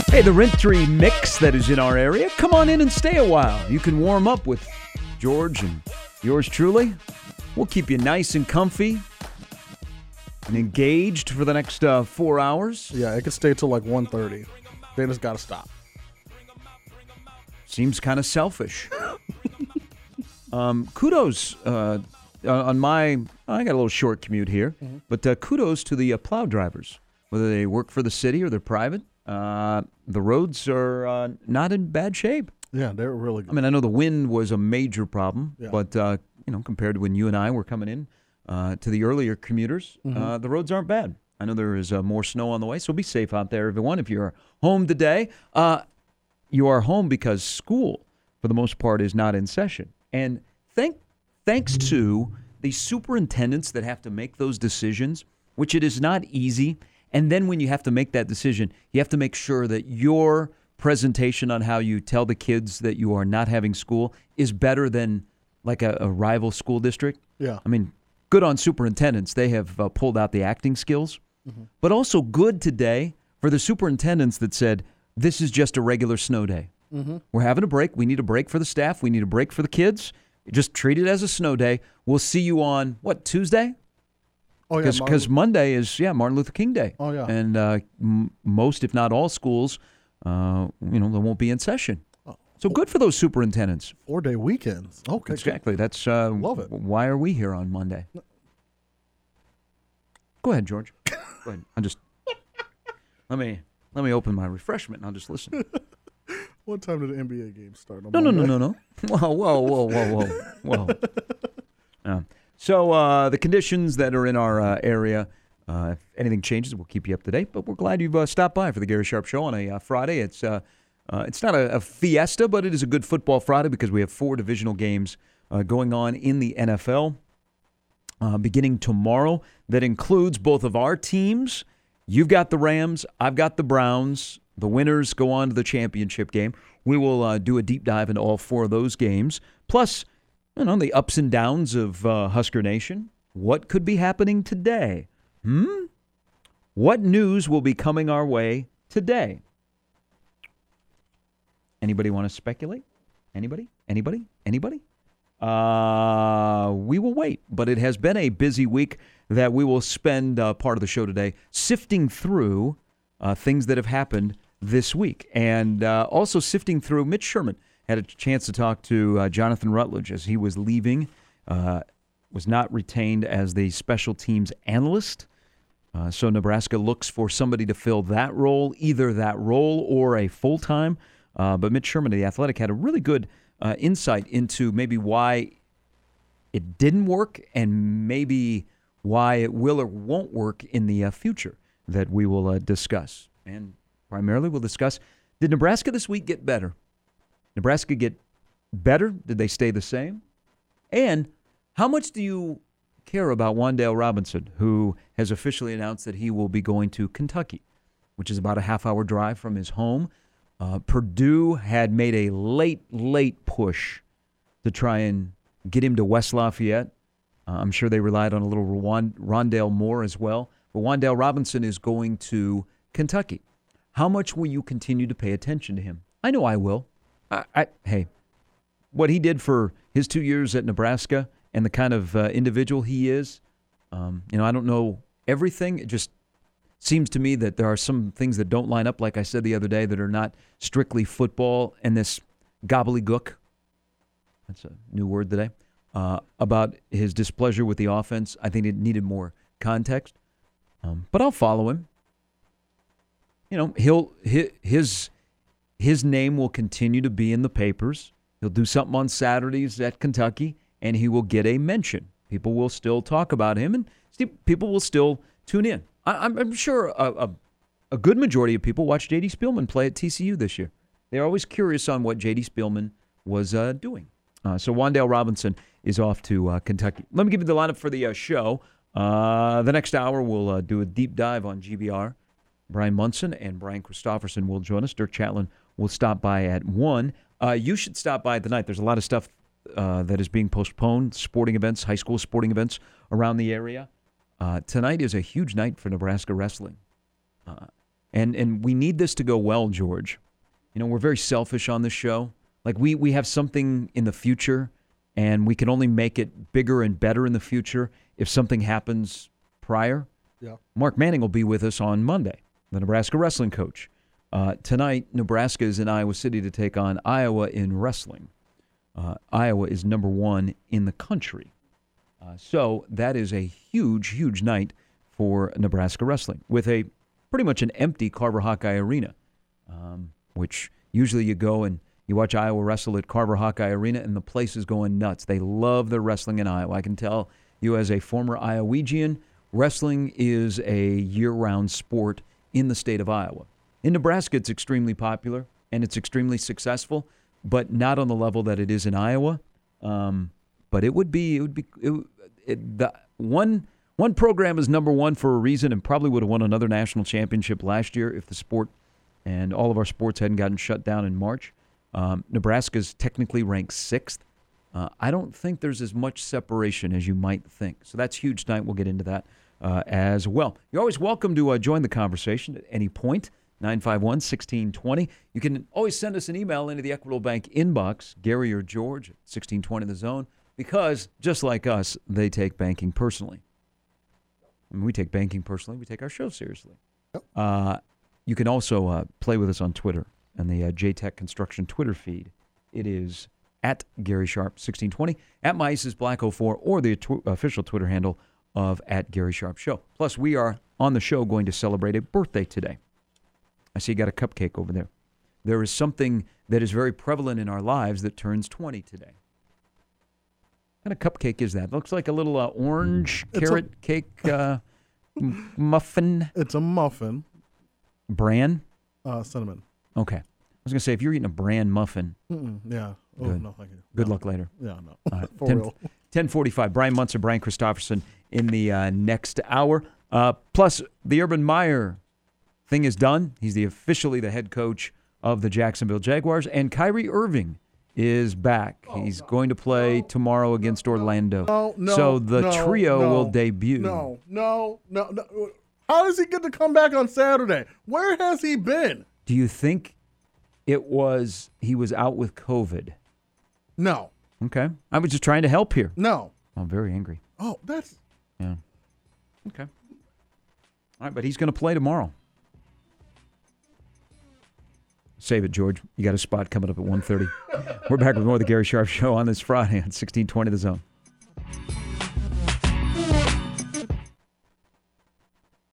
Hey, the Rentry Mix that is in our area, come on in and stay a while. You can warm up with George and yours truly. We'll keep you nice and comfy and engaged for the next 4 hours. Yeah, it could stay till like 1:30. Then it's got to stop. Seems kind of selfish. Kudos on my, I got a little short commute here, but kudos to the plow drivers, whether they work for the city or they're private. The roads are not in bad shape. Yeah, they're really good. I mean, I know the wind was a major problem, but compared to when you and I were coming in to the earlier commuters, the roads aren't bad. I know there is more snow on the way, so be safe out there, everyone. If you're home today, you are home because school, for the most part, is not in session. And thanks to the superintendents that have to make those decisions, which it is not easy. And then when you have to make that decision, you have to make sure that your presentation on how you tell the kids that you are not having school is better than like a rival school district. Yeah. I mean, good on superintendents. They have pulled out the acting skills. But also good today for the superintendents that said, this is just a regular snow day. We're having a break. We need a break for the staff. We need a break for the kids. Just treat it as a snow day. We'll see you on, Tuesday? Oh, yeah, Because Monday is, Martin Luther King Day. Oh, yeah. And most, if not all, schools, they won't be in session. So good for those superintendents. 4-day weekends. Okay. Exactly. That's Love it. Why are we here on Monday? Go ahead, George. Go ahead. Let me open my refreshment and I'll just listen. What time did the NBA game start? No. Whoa. So the conditions that are in our area, if anything changes, we'll keep you up to date. But we're glad you've stopped by for the Gary Sharp Show on a Friday. It's not a fiesta, but it is a good football Friday because we have 4 divisional games going on in the NFL beginning tomorrow. That includes both of our teams. You've got the Rams. I've got the Browns. The winners go on to the championship game. We will do a deep dive into all 4 of those games. Plus, the ups and downs of Husker Nation. What could be happening today? What news will be coming our way today? Anybody want to speculate? Anybody? We will wait, but it has been a busy week that we will spend part of the show today sifting through things that have happened this week. And also sifting through, Mitch Sherman had a chance to talk to Jonathan Rutledge as he was leaving, was not retained as the special teams analyst. So Nebraska looks for somebody to fill that role, either that role or a full-time. But Mitch Sherman of The Athletic had a really good insight into maybe why it didn't work and maybe why it will or won't work in the future that we will discuss. And primarily we'll discuss, did Nebraska this week get better? Nebraska get better? Did they stay the same? And how much do you care about Wan'Dale Robinson, who has officially announced that he will be going to Kentucky, which is about a half-hour drive from his home? Purdue had made a late push to try and get him to West Lafayette. I'm sure they relied on a little Rondale Moore as well. But Wan'Dale Robinson is going to Kentucky. How much will you continue to pay attention to him? I know I will. Hey, what he did for his 2 years at Nebraska and the kind of individual he is, I don't know everything. It just seems to me that there are some things that don't line up, like I said the other day, that are not strictly football and this gobbledygook. That's a new word today. About his displeasure with the offense. I think it needed more context. But I'll follow him. His name will continue to be in the papers. He'll do something on Saturdays at Kentucky, and he will get a mention. People will still talk about him, and people will still tune in. I'm sure a good majority of people watched J.D. Spielman play at TCU this year. They're always curious on what J.D. Spielman was doing. So Wan'Dale Robinson is off to Kentucky. Let me give you the lineup for the show. The next hour, we'll do a deep dive on GBR. Brian Munson and Brian Christopherson will join us. Dirk Chatlin will stop by at 1. You should stop by tonight. There's a lot of stuff that is being postponed, sporting events, high school sporting events around the area. Tonight is a huge night for Nebraska wrestling. And we need this to go well, George. You know, we're very selfish on this show. Like we have something in the future, and we can only make it bigger and better in the future if something happens prior. Yeah. Mark Manning will be with us on Monday, the Nebraska wrestling coach. Tonight, Nebraska is in Iowa City to take on Iowa in wrestling. Iowa is number 1 in the country. So that is a huge, huge night for Nebraska wrestling with a pretty much an empty Carver Hawkeye Arena, which usually you go and you watch Iowa wrestle at Carver Hawkeye Arena, and the place is going nuts. They love their wrestling in Iowa. I can tell you as a former Iowegian, wrestling is a year-round sport in the state of Iowa. In Nebraska, it's extremely popular, and it's extremely successful, but not on the level that it is in Iowa. But the one program is number 1 for a reason, and probably would have won another national championship last year if the sport and all of our sports hadn't gotten shut down in March. Nebraska's technically ranked 6th. I don't think there's as much separation as you might think. So that's huge tonight. We'll get into that as well. You're always welcome to join the conversation at any point. 951-1620. You can always send us an email into the Equitable Bank inbox, Gary or George at 1620 The Zone, because just like us, they take banking personally. When we take banking personally, we take our show seriously. Yep. You can also play with us on Twitter and the JTech Construction Twitter feed. It is at Gary Sharp 1620, at MyAcesBlack04, or the official Twitter handle of at Gary Sharp Show. Plus, we are on the show going to celebrate a birthday today. I see you got a cupcake over there. There is something that is very prevalent in our lives that turns 20 today. What kind of cupcake is that? It looks like a little orange carrot cake muffin. It's a muffin. Bran? Cinnamon. Okay. I was going to say, if you're eating a bran muffin. Yeah. Oh, Good. no, thank you. Good No. luck later. Yeah, no. All right. For real. 10:45. Brian Munson, Brian Christopherson in the next hour. Plus, the Urban Meyer thing is done. He's officially the head coach of the Jacksonville Jaguars. And Kyrie Irving is back. He's going to play tomorrow against Orlando. So the trio will debut. No. How does he get to come back on Saturday? Where has he been? Do you think he was out with COVID? No. Okay. I was just trying to help here. No. I'm very angry. Oh, that's... Yeah. Okay. All right, but he's going to play tomorrow. Save it, George. You got a spot coming up at 1:30. We're back with more of the Gary Sharp Show on this Friday on 1620 The Zone.